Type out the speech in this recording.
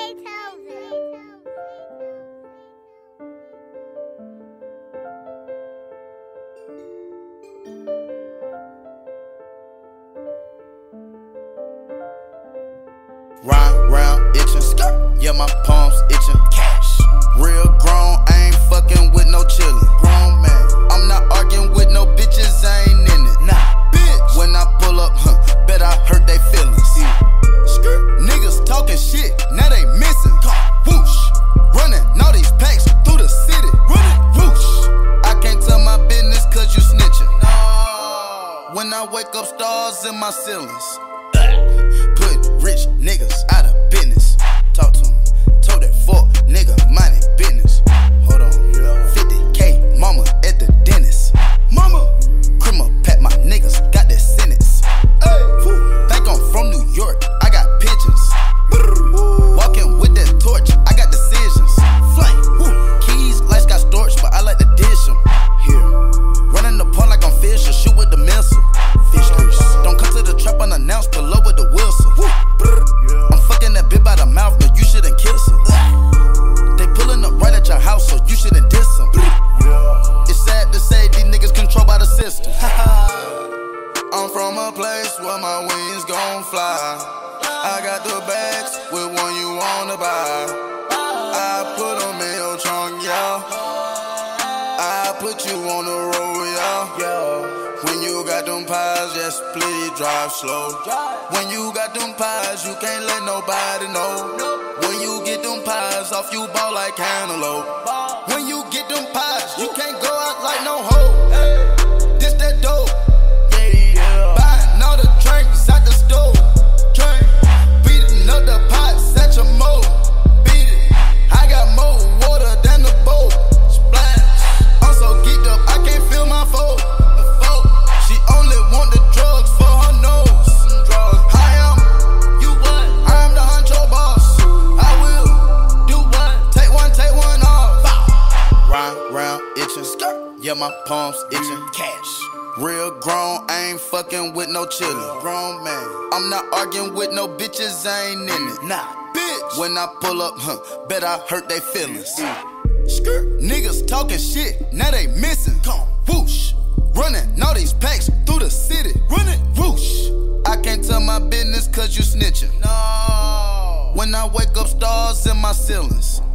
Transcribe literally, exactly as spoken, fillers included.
Ride round itching, skirt. Yeah, my palms itching. Cash. Real grown, I ain't fucking with no chillin'. Grown man. I'm not arguing with no bitches, I ain't in it. Nah, bitch. When I pull up, huh, bet I hurt they feelings. Yeah. Skirt. Niggas talking shit, now they missing. Whoosh. Running all these packs through the city. Running. Whoosh. I can't tell my business cause you snitching. No. When I wake up, stars in my ceilings. Rich niggas out of business. Talk to him. Told that fuck nigga mind his business. Hold on. fifty K mama at the dentist. Mama. Criminal pat my niggas got that sentence. Hey. Think I'm from New York. I got pigeons. Walking with that torch. I got decisions. Flame. Keys lights got storage, but I like to dish them. Here. Running the point like I'm fish or shoot with the missile. Fish grease. Don't come to the trap unannounced below with the whistle. I'm fucking that bitch by the mouth, but you shouldn't kiss her. They pulling up right at your house, so you shouldn't diss them. It's sad to say these niggas controlled by the system. I'm from a place where my wings gon' fly. I got the bags with one you wanna buy. I put them in your trunk, yeah. I put you on the road, yeah. When you got them pies, just please drive slow. When you got them pies, you can't let nobody know. When you get them pies off, you ball like cantaloupe. When you get them pies, you can't go out like no hoe. This that dope. Yeah, yeah. Buying all the drinks out the stove. Drink. Beating up the pots at your mold. Beat it. I got more water than the boat. Splash. I'm so geeked up, I can't feel my foe. Only want the drugs for her nose. Drugs. I am, you what? I am the honcho boss. I will do what? Take one, take one off. Ride round itching, skirt. Yeah, my palms itching. Cash. Real grown, I ain't fucking with no chillin'. Grown man. I'm not arguing with no bitches, I ain't in it. Nah, bitch. When I pull up, huh, bet I hurt they feelings. Skirt. Niggas talking shit, now they missing. Come whoosh. Running all these packs through the city. Running, whoosh. I can't tell my business cause you snitching. No. When I wake up, stars in my ceilings.